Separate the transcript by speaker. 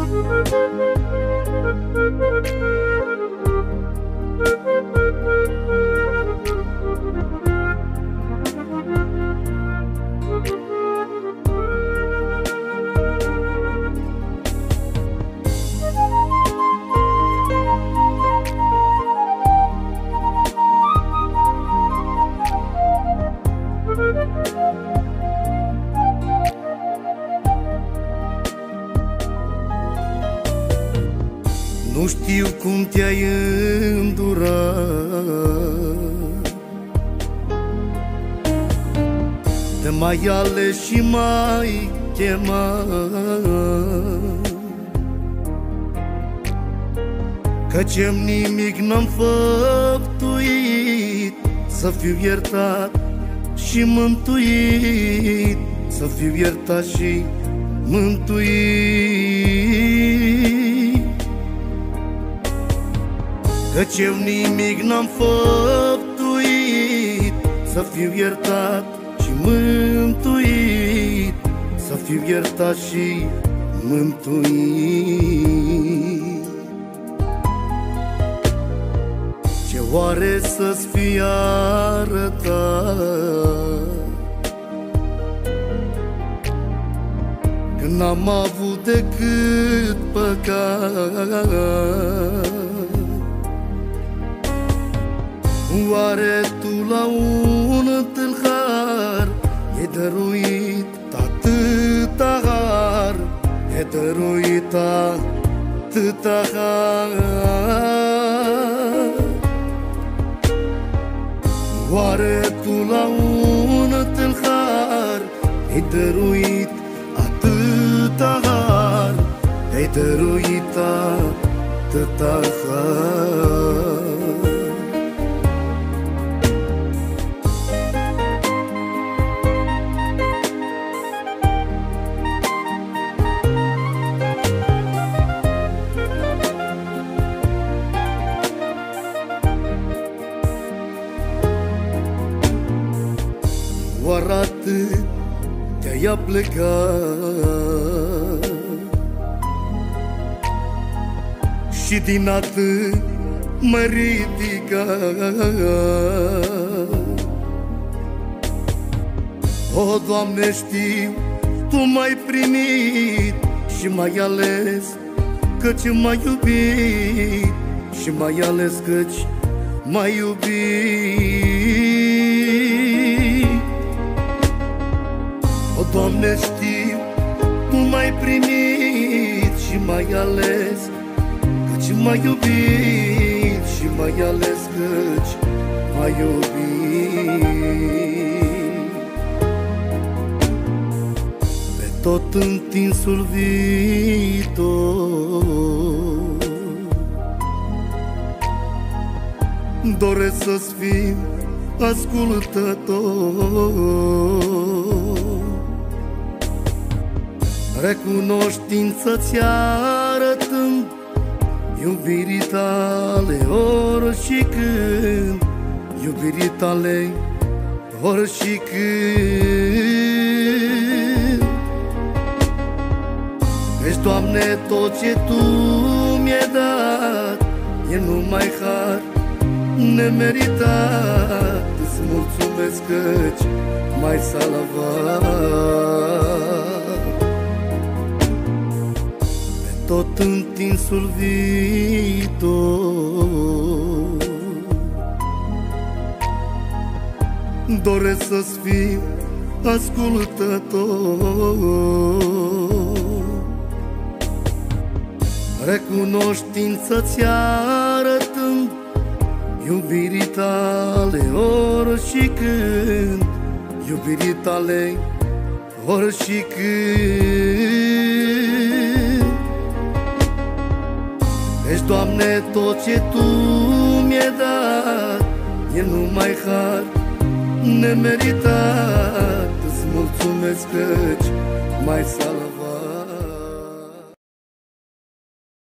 Speaker 1: Nu știu cum te-ai îndurat de mai ales și mai chemat, căci-mi nimic n-am făptuit să fiu iertat și mântuit, să fiu iertat și mântuit. Căci eu nimic n-am făptuit să fiu iertat și mântuit, să fiu iertat și mântuit. Ce oare să-ți fie arătat când n-am avut decât păcat? Oare tu la un tâlhar e dăruit atâta har, e dăruit atâta har? Oare tu la un tâlhar e dăruit atâta har, e dăruit atâta har? Doar atât te-ai aplecat și din atât mă ridicat. O, Doamne, știu, Tu m-ai primit și m-ai ales căci m-ai iubit, și m-ai ales căci m-ai iubit. O, Doamne, știu, Tu m-ai primit și m-ai ales căci m-ai iubit, și m-ai ales căci m-ai iubit. Pe tot întinsul viitor doresc să-ți fiu ascultător, recunoștință-ți arătând iubirii Tale ori și când, iubirii Tale ori și când. Căci, Doamne, tot ce Tu mi-ai dat e numai har nemeritat. Îți mulțumesc căci m-ai salvat. Pe tot întinsul viitor doresc să-ți fiu ascultător, recunoștință-ți arătând iubirii Tale ori și când, iubirii Tale ori și când. Căci, Doamne, tot ce Tu mi-ai dat e numai har nemeritat. Îți mulțumesc căci m-ai salvat.